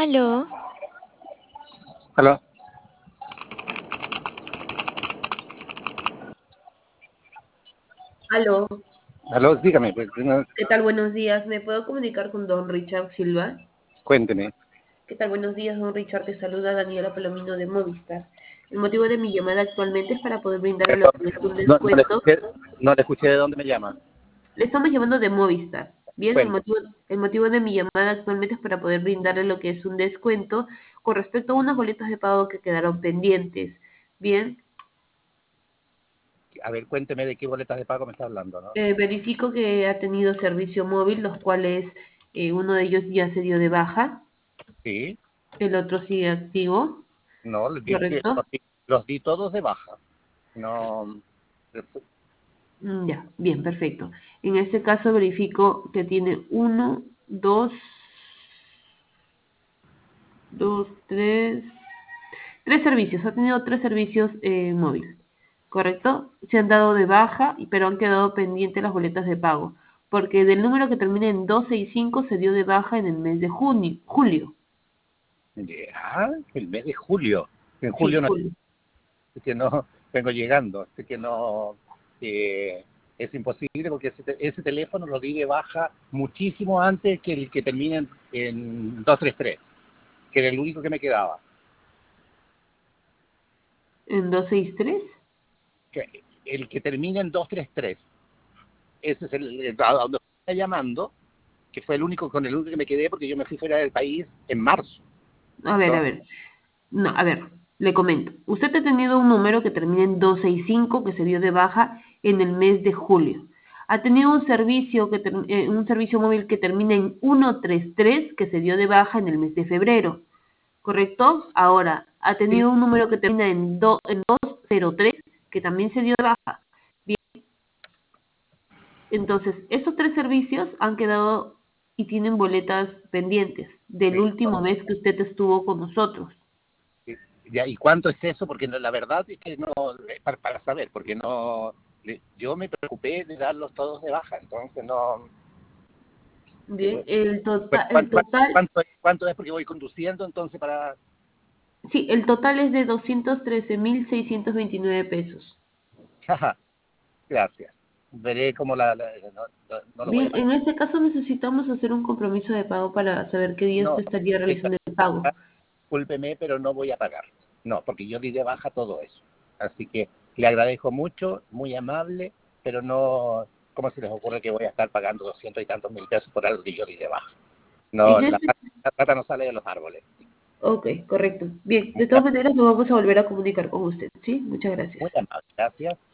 Aló, Aló, Aló, aló, dígame, pues, ¿qué tal? Buenos días. ¿Me puedo comunicar con don Richard Silva? cuénteme. ¿Qué tal? Buenos días, don Richard. Te saluda Daniela Palomino de Movistar. El motivo de mi llamada actualmente es para poder brindarle lo que es un No le descuento. escuché, no le escuché de dónde me llama. Le estamos llamando de Movistar. Bien, el Cuénteme. motivo, el motivo de mi llamada actualmente es para poder brindarle lo que es un descuento con respecto a unas boletas de pago que quedaron pendientes. Bien, A ver, cuénteme de qué boletas de pago me está hablando, ¿no? verifico que ha tenido servicio móvil, los cuales uno de ellos ya se dio de baja, Sí, el otro sigue activo, no, ¿correcto? los di todos de baja. No, Ya, bien, perfecto. En este caso verifico que tiene uno, dos, tres servicios. Ha tenido tres servicios móviles, ¿correcto? Se han dado de baja, pero han quedado pendientes las boletas de pago, porque del número que termina en 265 se dio de baja en el mes de julio. ya, el mes de julio. En Sí, julio no, julio. es que no, vengo llegando, es que no, es imposible porque ese teléfono lo di de baja muchísimo antes que el que termina en 233, que era el único que me quedaba. ¿En 263? El que termina en 233. Ese es a donde está llamando, que fue el único con el único que me quedé porque yo me fui fuera del país en marzo. A ver, a Entonces, ver. No, a ver, le comento. Usted ha tenido un número que termina en 265 que se dio de baja en el mes de julio. Ha tenido un servicio un servicio móvil que termina en 133 que se dio de baja en el mes de febrero, ¿correcto? Ahora, ha sí, tenido un número que termina en 203 que también se dio de baja. Bien, entonces, esos tres servicios han quedado y tienen boletas pendientes del sí, último mes que usted estuvo con nosotros. sí. Ya, ¿y cuánto es eso? Porque la verdad es que no, para saber, porque no, yo me preocupé de darlos todos de baja, entonces no, Bien, eh, el total, cuánto es? Porque voy conduciendo, entonces para, sí, el total es de 213.629 pesos. jaja, gracias. Veré cómo no lo voy a Bien, pagar. en este caso necesitamos hacer un compromiso de pago para saber qué día No, usted estaría realizando el pago. discúlpeme, pero no voy a pagar. No, porque yo di de baja todo eso. Así que le agradezco mucho, muy amable, pero no, ¿cómo se les ocurre que voy a estar pagando 200 y tantos mil pesos por algo que yo di de baja? No, En este, la plata no sale de los árboles. ok, correcto. Bien, de todas Muchas, maneras nos vamos a volver a comunicar con usted, ¿sí? Muchas gracias. muy amable, gracias.